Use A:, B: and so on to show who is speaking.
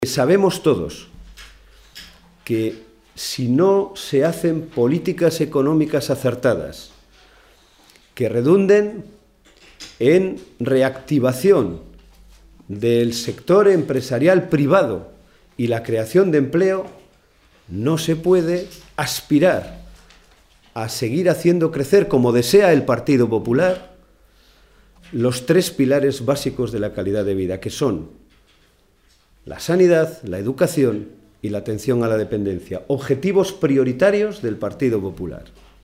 A: Sabemos todos que si no se hacen políticas económicas acertadas que redunden en reactivación del sector empresarial privado y la creación de empleo, no se puede aspirar a seguir haciendo crecer, como desea el Partido Popular, los tres pilares básicos de la calidad de vida, que son la sanidad, la educación y la atención a la dependencia, objetivos prioritarios del Partido Popular.